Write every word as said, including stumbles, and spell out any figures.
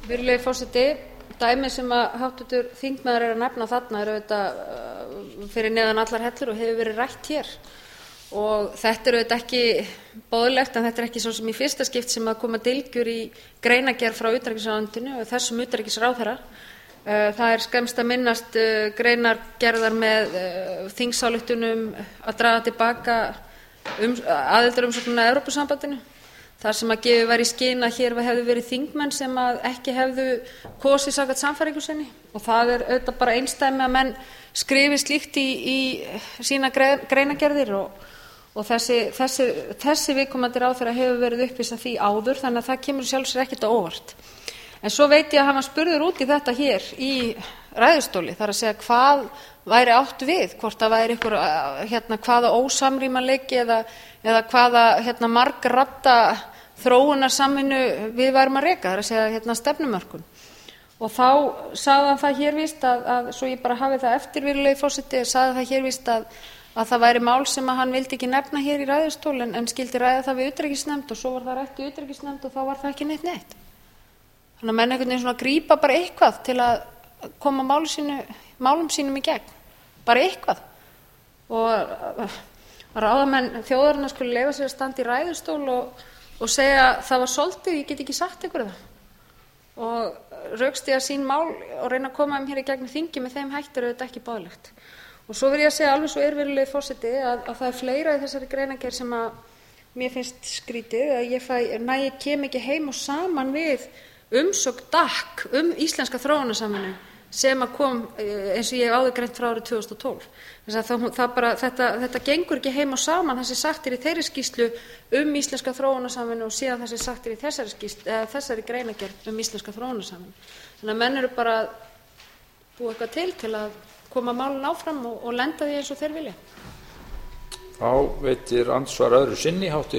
Virðulegi forseti, dæmi sem að háttvirtur þingmaður er að nefna þarna er auðvitað uh, fyrir neðan allar hellur og hefur verið rætt hér. Og þetta er auðvitað ekki boðlegt, en þetta er ekki svo sem í fyrsta skipt sem að koma dylgjur í greinargerð frá utanríkisráðuneytinu og þessum utanríkisráðherra. Uh, það er skemmst að minnast uh, greinargerðar með uh, þingsályktunum að draga tilbaka um, aðildarumsóknina að Evrópusambandinu. Þar sem að gefið var í skyn að hér hefðu verið þingmenn sem að ekki hefðu kosið samkvæmt sannfæringu sinni. Og það er auðvitað bara einsdæmi að menn skrifi slíkt í, í sína greinargerðir og, og þessi, þessi, þessi viðkomandi ráðherra hefur verið uppvís að því áður, þannig að það kemur sjálfs sér ekkert á óvart. En svo veit ég að hann var spurður út í þetta hér í ræðustóli, þar að segja hvað væri átt við, hvort það væri ykkur, hérna, hvaða ósamrýmanleiki eða, eða hvaða hérna, margratta þróunarsamvinnu við værum að reka, það er að segja hérna, stefnumörkun. Og þá sagði hann það hér víst að, að svo ég bara hafi það eftir, virðulegi forseti, sagði það hér víst að, að það væri mál sem að hann vildi ekki nefna hér í ræðustól en, en skildi ræða það við utanríkisnefnd og svo var það rætt í utanríkisnefnd og þá var það ekki neitt neitt. Þannig að menn einhvern veginn svona grípa bara eitthvað til að koma málum, sínu, málum sínum í gegn, bara eitthvað. Og ráðamenn þjóðarinnar skulle leyfa sér að standa í ræðustól og, og segja það var soldið, ég get ekki sagt ykkur það. Og rökstyðja sín mál og reyna að koma þeim hér í gegnum þingi með þeim hættir auðvitað ekki boðlegt. Og svo vil ég að segja alveg svo er virðulegi forseti að, að það er fleira í þessari greinargerð sem að mér finnst skrítið að ég fæ, næ, ég kem ekki heim og saman við umsókn D A C um íslenska þróunarsamvinnu sem að kom eins og ég hef áður greint frá árið tvö þúsund og tólf. Þess að það, það bara, þetta, þetta gengur ekki heim og saman það sem sagt er í þeirri skýrslu um íslenska þróunarsamvinnu og síðan það sem sagt er í þessari, skýrslu, eða, þessari greinargerð um íslenska þróunarsamvinnu. Þannig að menn eru bara búið eitthvað til til að koma málun áfram og, og lenda því eins og þeir vilja. Þá veitir andsvar öðru sinni háttvirtur